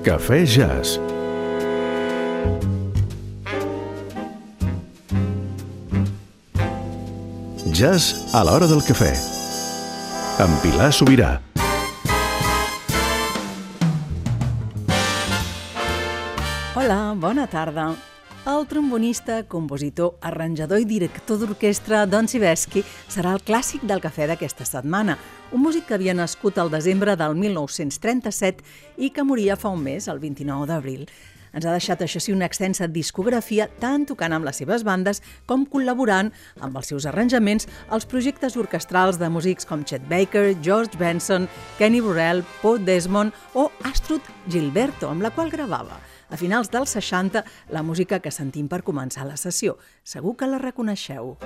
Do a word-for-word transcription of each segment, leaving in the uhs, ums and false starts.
Cafè Jazz. Jazz a l'hora del cafè. Amb Pilar Sobirà. Hola, bona tarda. El trombonista, compositor, arranjador i director d'orquestra Don Sivesky serà el clàssic del cafè d'aquesta setmana, un músic que havia nascut al desembre del mil nou-cents trenta-set i que moria fa un mes, el vint-i-nou d'abril. Ens ha deixat, això sí, una extensa discografia, tant tocant amb les seves bandes com col·laborant amb els seus arranjaments als projectes orquestrals de músics com Chet Baker, George Benson, Kenny Burrell, Paul Desmond o Astrud Gilberto, amb la qual gravava a finals dels seixanta la música que sentim per començar la sessió. Segur que la reconeixeu.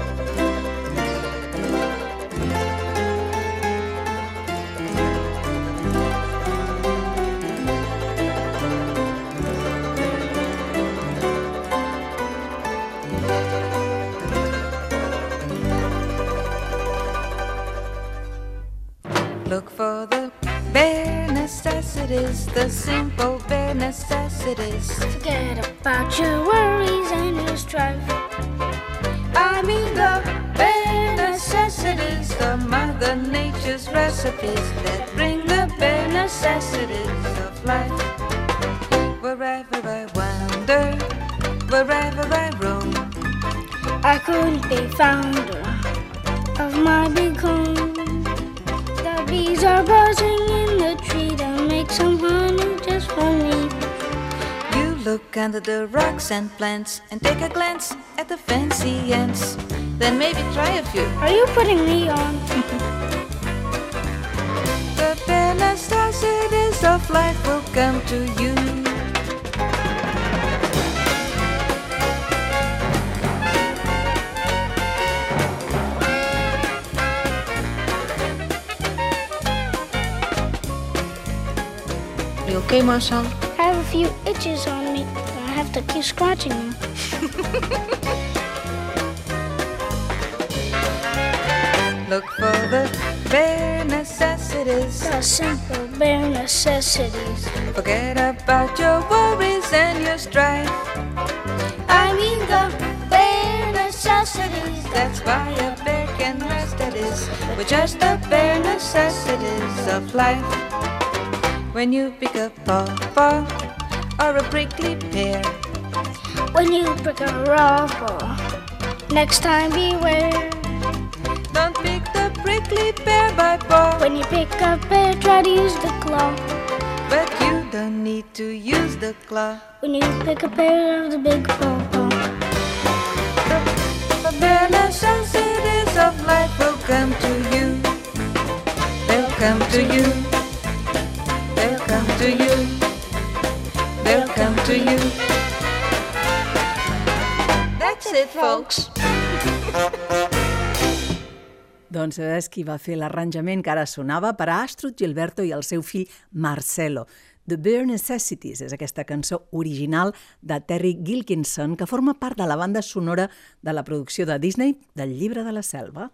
Look for the bare necessities, the simple bare necessities. Forget about your worries and your strife. I mean the bare necessities, the Mother Nature's recipes that bring the bare necessities of life. Wherever I wander, wherever I roam, I couldn't be founder of my big home. The bees are buzzing in the tree to make some honey just for me. You look under the rocks and plants and take a glance at the fancy ants. Then maybe try a few. Are you putting me on? The bare necessities of life will come to you. You okay, Marcel? I have a few itches on me. I have to keep scratching them. Look for the bare necessities, The simple bare necessities. forget about your worries and your strife. I mean the bare necessities. That's why a bear can rest at ease with just the bare necessities of life. When you pick a pawpaw or a prickly pear, When you pick a raw ball, next time beware. don't pick the prickly pear by paw. When you pick a pear, try to use the claw. But you don't need to use the claw. When you pick a pear of the big pawpaw. The bare necessities of life will come to you. They'll come to you. They'll come to you. They'll come to you. That's it, folks. Don Sivesky va fer l'arranjament que ara sonava per a Astrud Gilberto i el seu fill Marcelo. The Bare Necessities és aquesta cançó original de Terry Gilkinson que forma part de la banda sonora de la producció de Disney del Llibre de la Selva.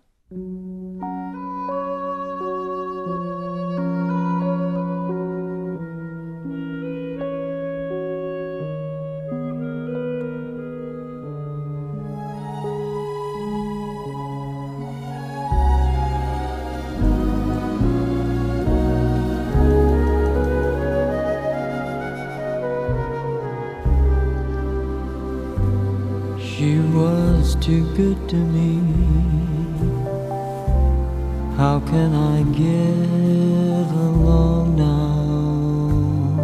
She was too good to me. How can I get along now?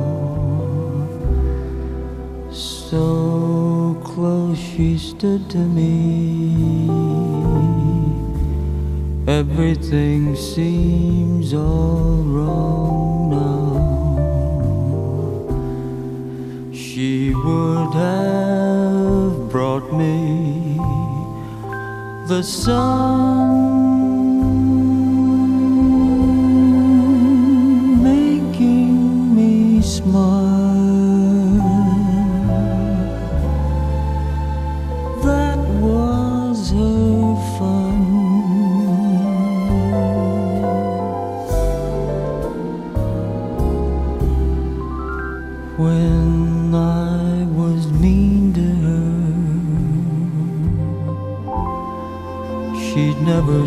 So close she stood to me. Everything seems all wrong now. She would have brought me the sun, making me smile. That was her fun.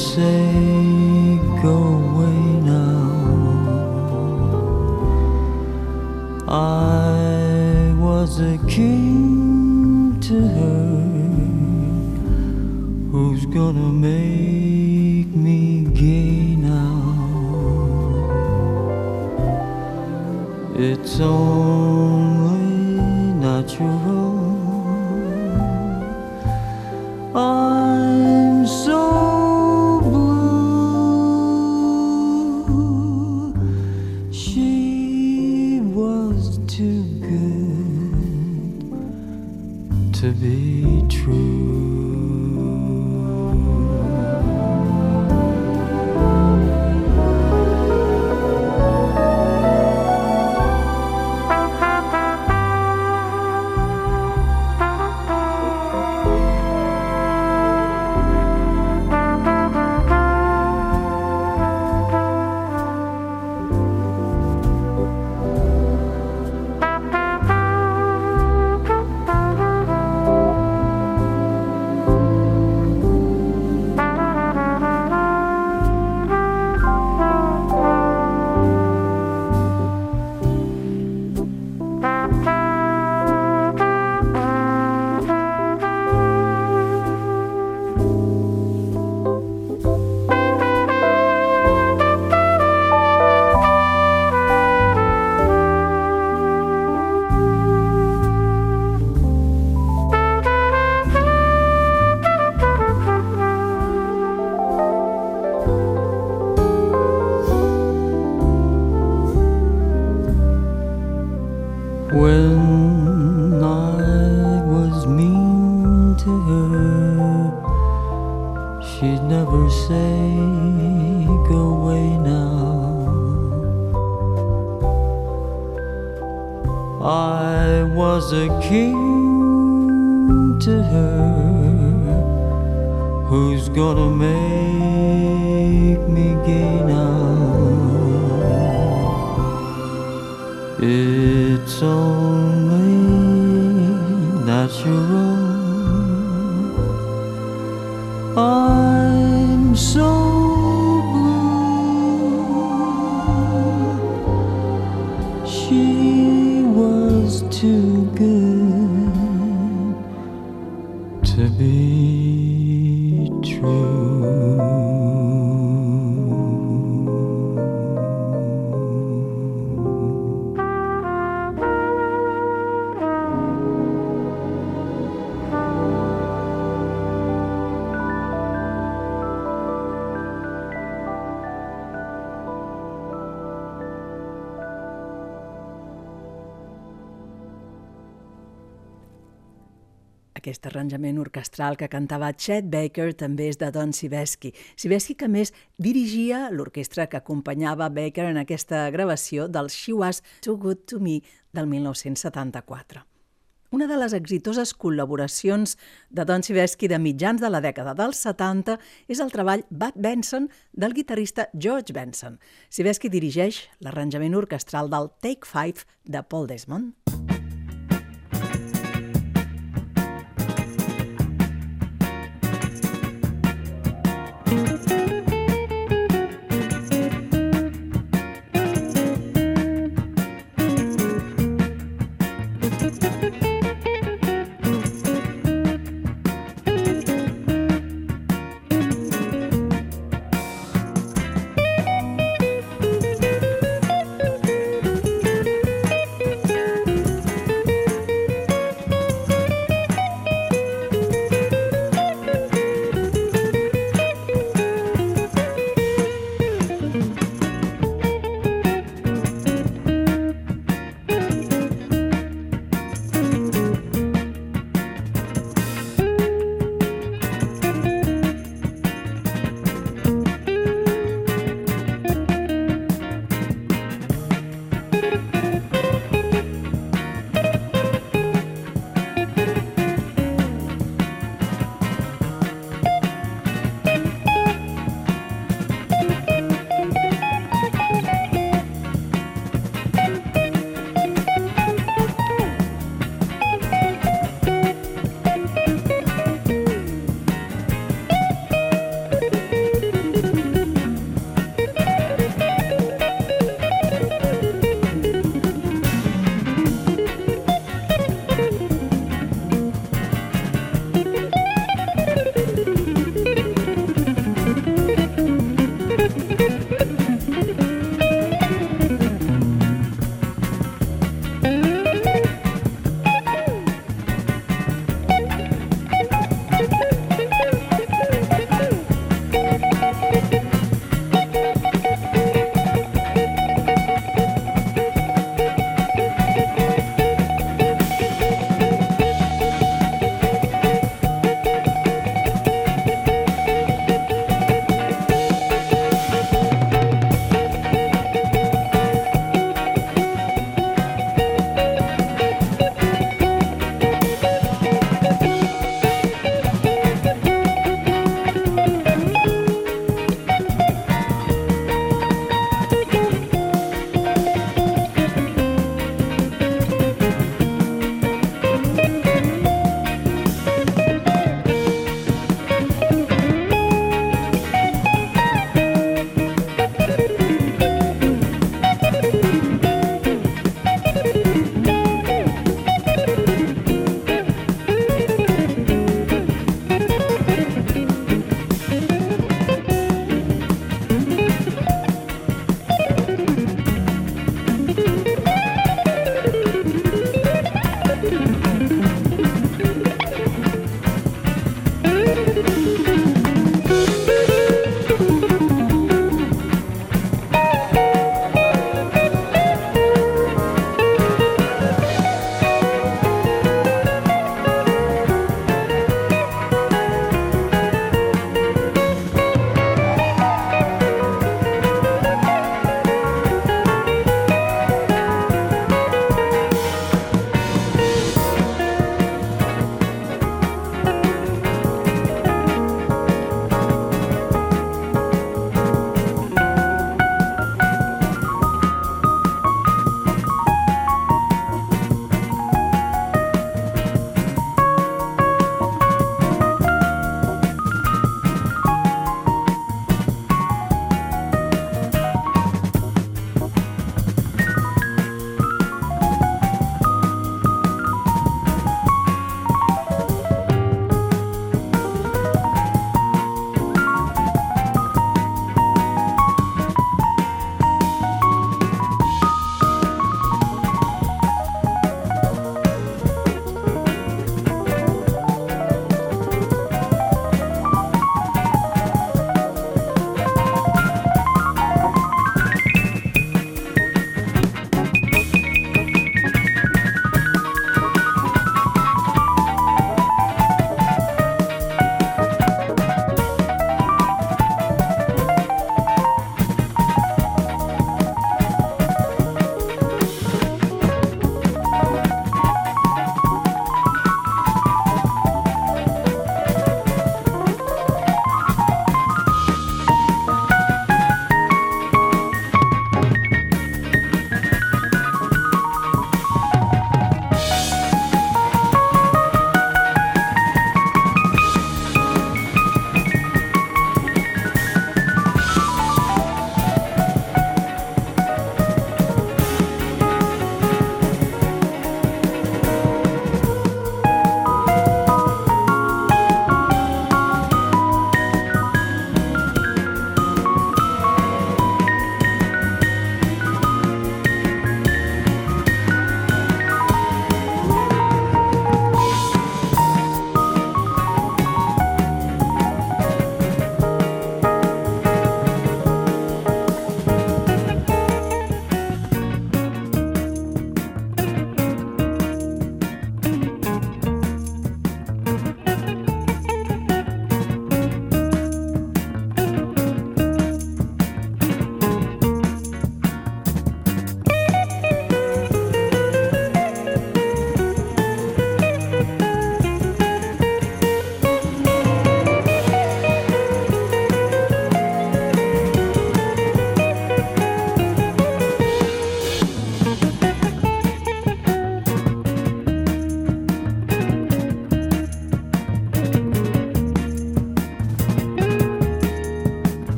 say go away now. I was a king to her. Who's gonna make me gay now? It's only natural. I'm so blue. She was too good to be true. When I was mean to her, she'd never say go away now. I was a king to her. Who's gonna make me gay now? It's only natural. I'm so blue. She was too good to be true. Aquest arranjament orquestral que cantava Chet Baker també és de Don Siversky. Siversky, que més dirigia l'orquestra que acompanyava Baker en aquesta gravació del She Was Too Good to Me del mil nou-cents setanta-quatre. Una de les exitoses col·laboracions de Don Siversky de mitjans de la dècada dels setanta és el treball Bud Benson del guitarrista George Benson. Siversky dirigeix l'arranjament orquestral del Take Five de Paul Desmond.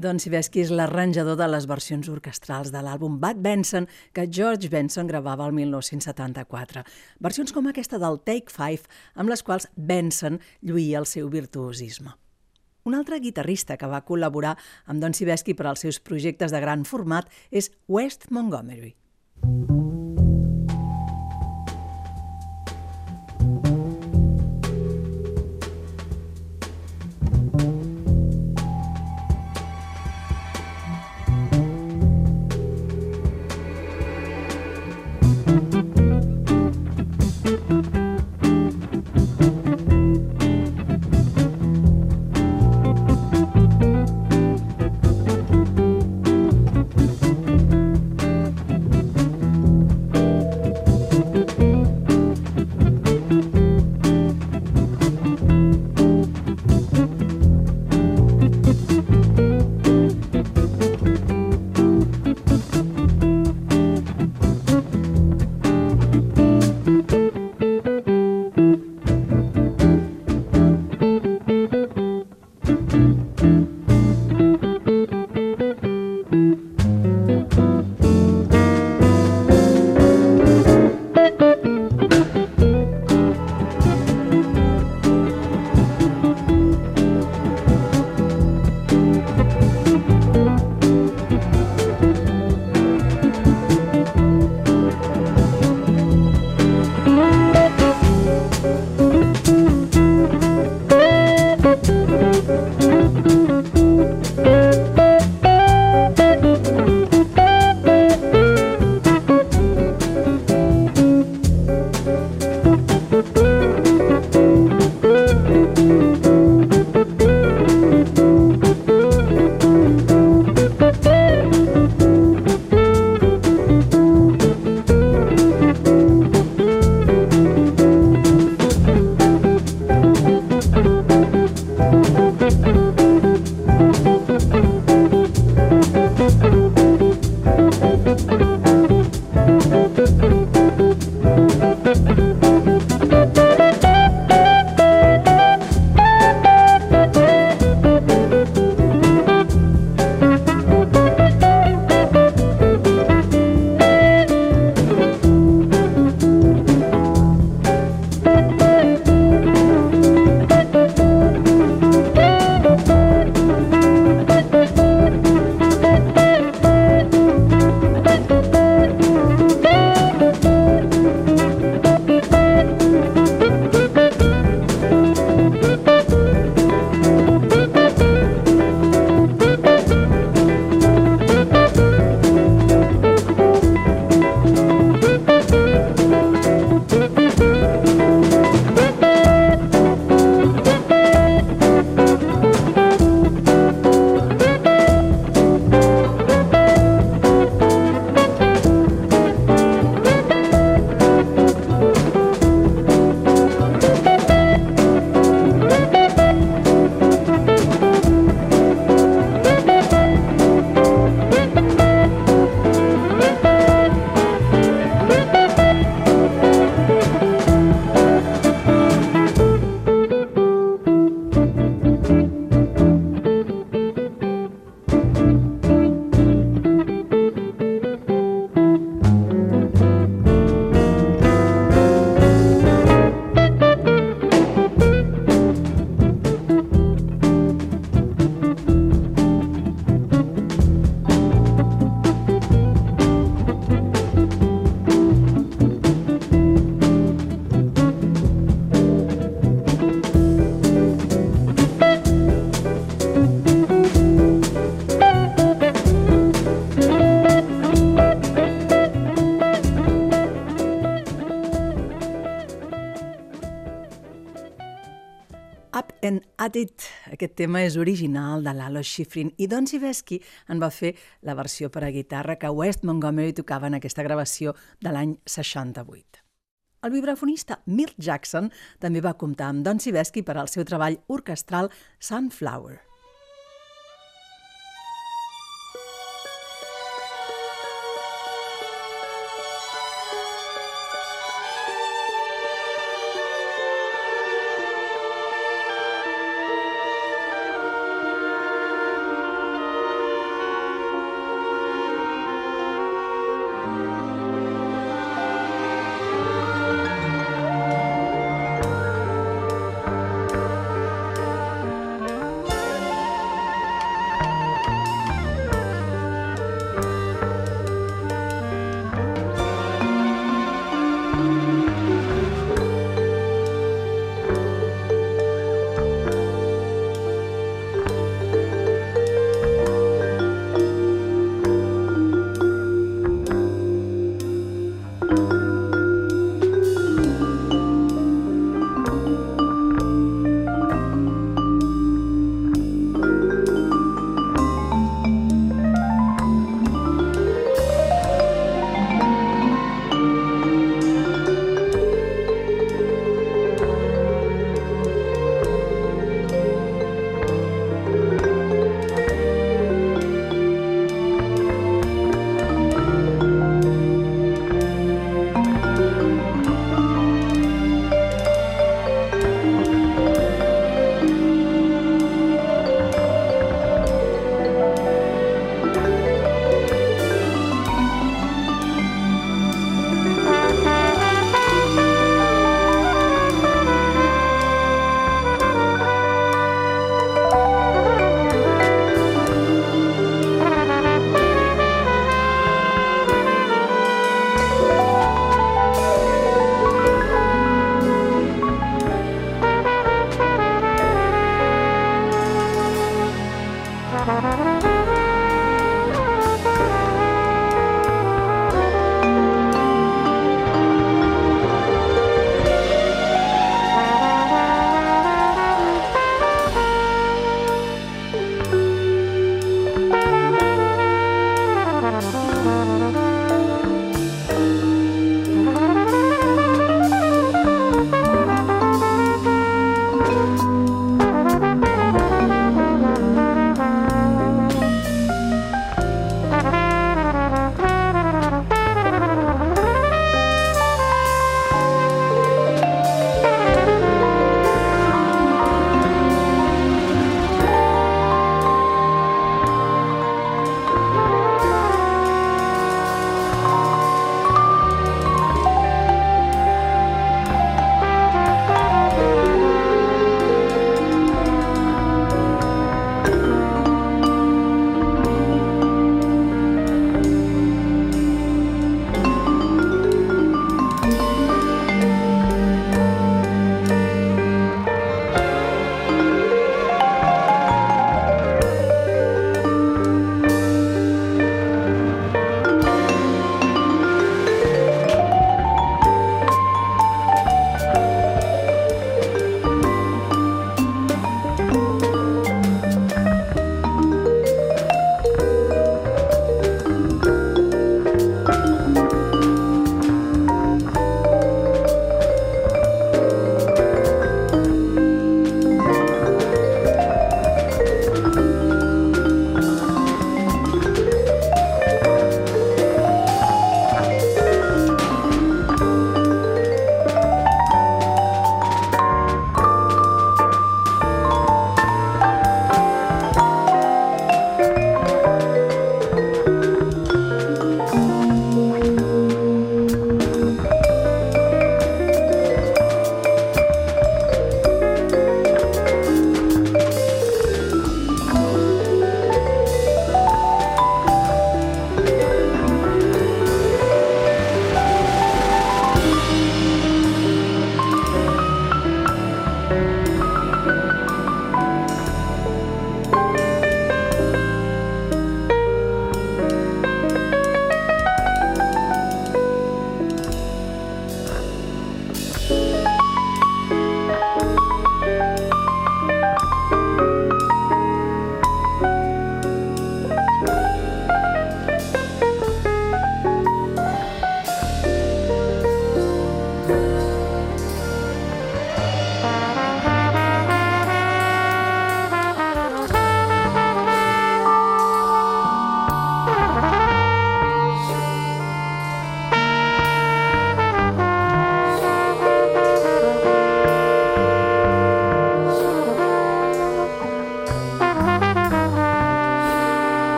Don Sivesky és l'arranjador de les versions orquestrals de l'àlbum Bud Benson, que George Benson gravava el mil nou-cents setanta-quatre. Versions com aquesta del Take Five, amb les quals Benson lluïa el seu virtuosisme. Un altre guitarrista que va col·laborar amb Don Sivesky per als seus projectes de gran format és Wes Montgomery. Up and At It. Aquest tema és original de Lalo Schifrin i Don Sivesky en va fer la versió per a guitarra que Wes Montgomery tocava en aquesta gravació de l'any seixanta-vuit. El vibrafonista Milt Jackson també va comptar amb Don Sivesky per al seu treball orquestral Sunflower.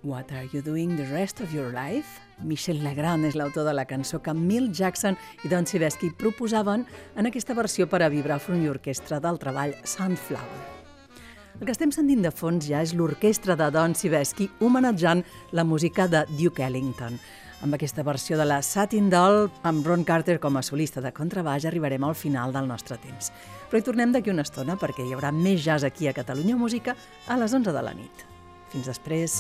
What Are You Doing the Rest of Your Life? Michel Legrand és l'autor de la cançó que Milt Jackson i Don Sivesky proposaven en aquesta versió per a vibràfon i orquestra del treball Sunflower. El que estem sentint de fons ja és l'orquestra de Don Sivesky homenatjant la música de Duke Ellington. Amb aquesta versió de la Satin Doll, amb Ron Carter com a solista de contrabaix, arribarem al final del nostre temps. Però hi tornem d'aquí una estona perquè hi haurà més jazz aquí a Catalunya Música a les onze de la nit. Fins després.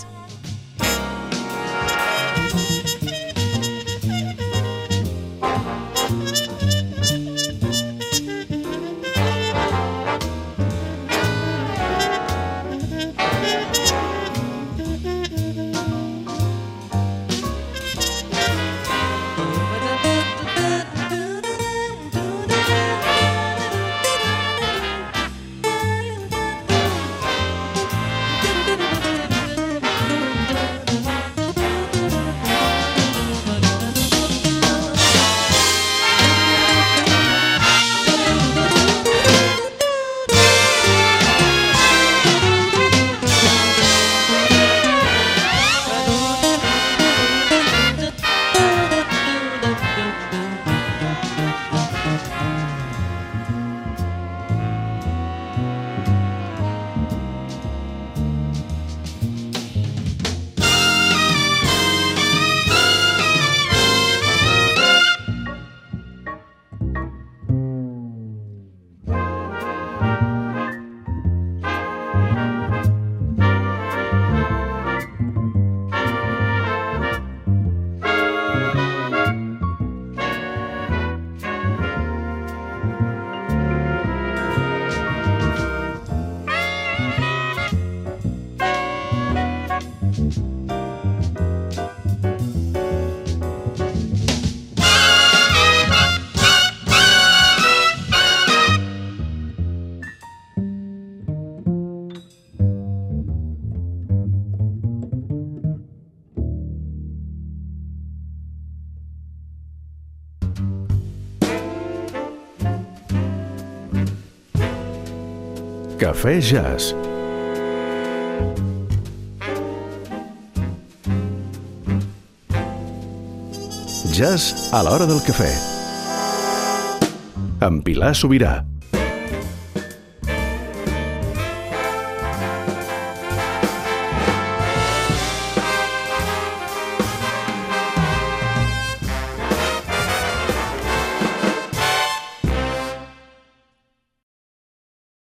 Cafè Jazz. Jazz a l'hora del cafè. Amb Pilar Sobirà.